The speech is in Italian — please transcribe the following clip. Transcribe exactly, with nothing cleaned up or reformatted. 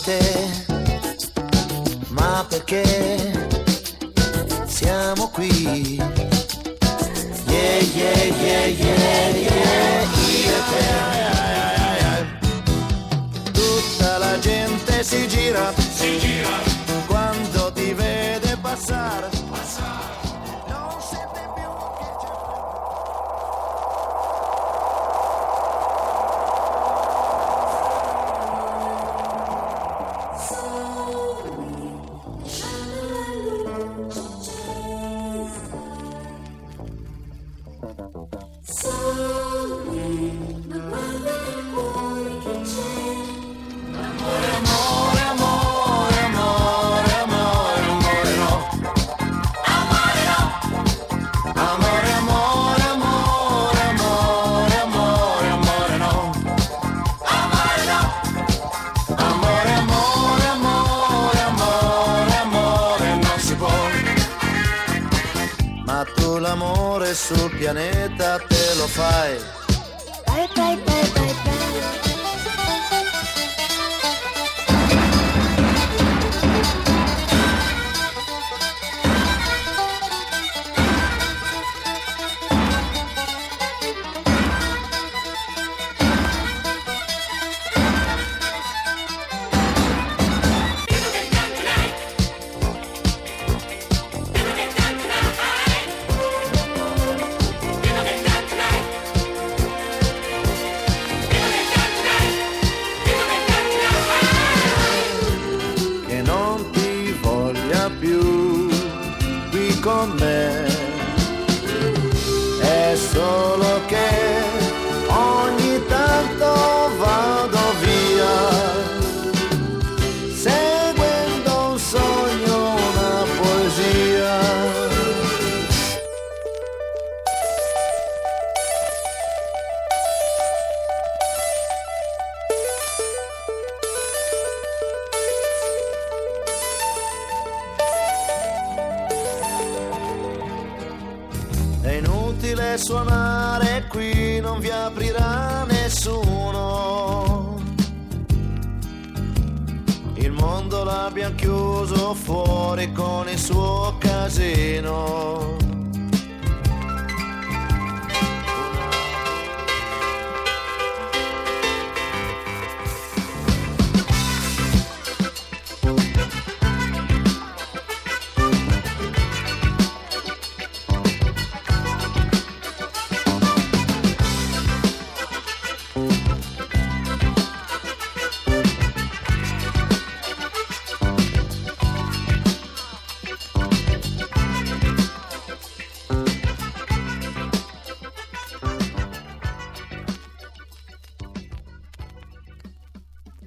niente, ma perché siamo qui. Yeah, yeah, yeah, yeah, yeah, io e te. Tutta la gente si gira, si gira quando ti vede passare. Non sente più che c'è. Sul pianeta te lo fai. Bye bye bye bye bye. Con me è solo che ogni tanto vado via, seguendo un sogno, una poesia. È inutile suonare qui, non vi aprirà nessuno. Il mondo l'abbiamo chiuso fuori con il suo casino.